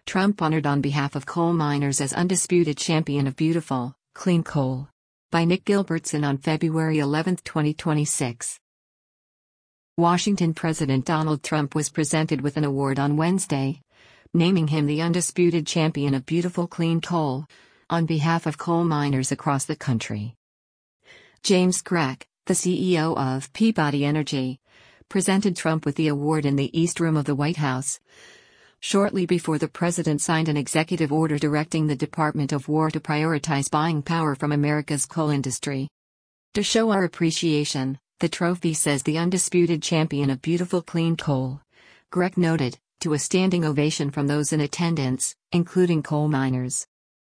Trump honored on behalf of coal miners as undisputed champion of beautiful, clean coal. By Nick Gilbertson on February 11, 2026. Washington President Donald Trump was presented with an award on Wednesday, naming him the undisputed champion of beautiful clean coal, on behalf of coal miners across the country. James Grech, the CEO of Peabody Energy, presented Trump with the award in the East Room of the White House, shortly before the president signed an executive order directing the Department of War to prioritize buying power from America's coal industry. To show our appreciation, the trophy says the undisputed champion of beautiful clean coal, Grech noted, to a standing ovation from those in attendance, including coal miners.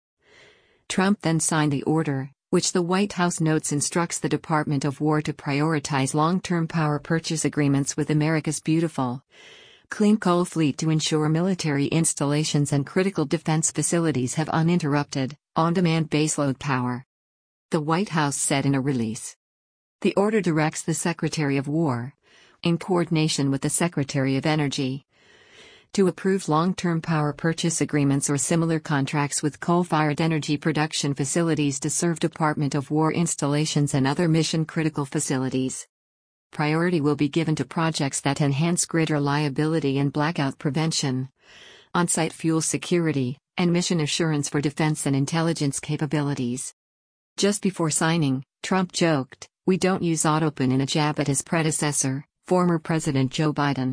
Trump then signed the order, which the White House notes instructs the Department of War to prioritize long-term power purchase agreements with America's beautiful, clean coal fleet to ensure military installations and critical defense facilities have uninterrupted, on-demand baseload power. The White House said in a release. The order directs the Secretary of War, in coordination with the Secretary of Energy, to approve long-term power purchase agreements or similar contracts with coal-fired energy production facilities to serve Department of War installations and other mission-critical facilities. Priority will be given to projects that enhance grid reliability and blackout prevention, on-site fuel security, and mission assurance for defense and intelligence capabilities. Just before signing, Trump joked, "We don't use Autopilot," in a jab at his predecessor, former President Joe Biden.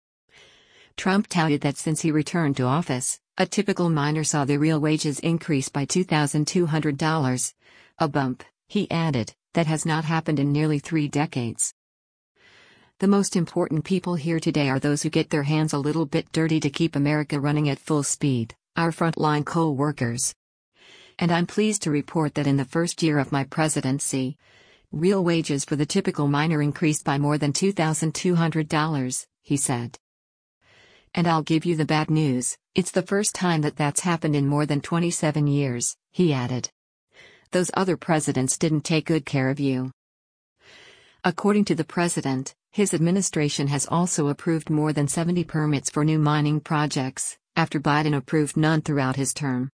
Trump touted that since he returned to office, a typical miner saw their real wages increase by $2,200, a bump, he added, that has not happened in nearly 3 decades. The most important people here today are those who get their hands a little bit dirty to keep America running at full speed, our frontline coal workers. And I'm pleased to report that in the first year of my presidency, real wages for the typical miner increased by more than $2,200, he said. And I'll give you the bad news, it's the first time that that's happened in more than 27 years, he added. Those other presidents didn't take good care of you. According to the president, his administration has also approved more than 70 permits for new mining projects, after Biden approved none throughout his term.